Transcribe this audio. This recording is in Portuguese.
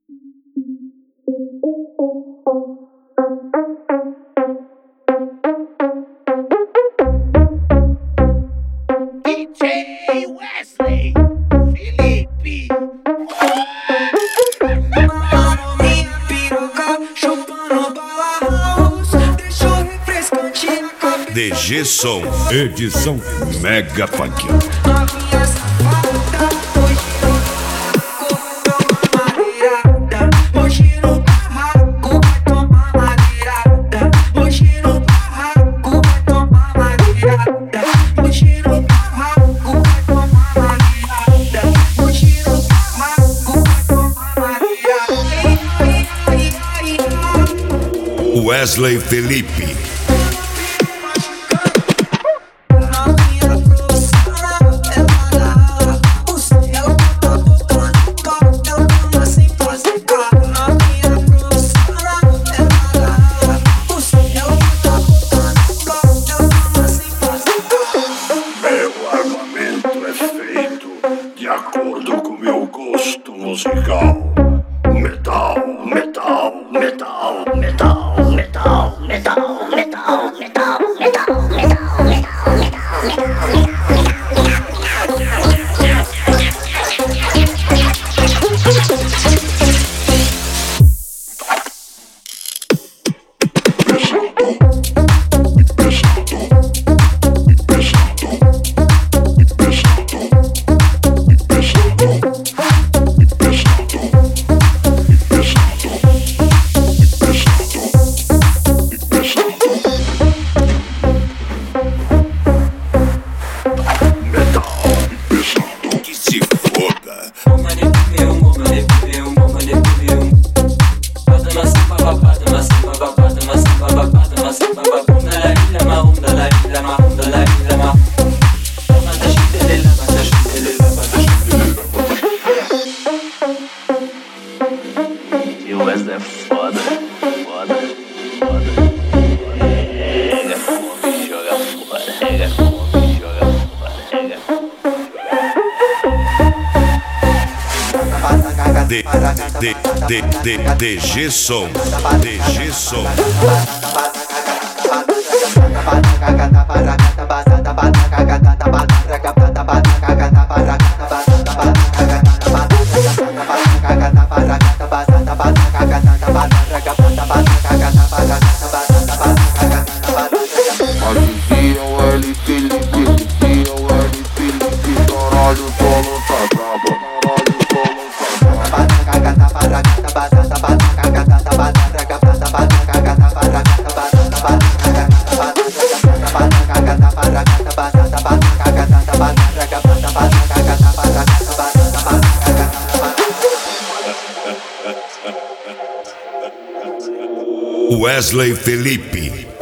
DJ Wesley Felipe. Minha piroca chupando bala house, deixou refrescante na cabeça. DG Som, edição Mega Funk. Novinha safada, hoje no barraco vai tomar madeirada. Hoje no barraco vai tomar madeirada. Hoje no barraco vai tomar madeirada. Hoje no barraco vai tomar madeirada. Wesley Felipe. De acordo com meu gosto musical. Metal, metal, metal, metal, metal, metal, metal, metal, metal, o Wesley é foda, foda, foda. Pega fogo e joga fora. Pega fogo e joga fora. DG Som, DG Som. Wesley Felipe.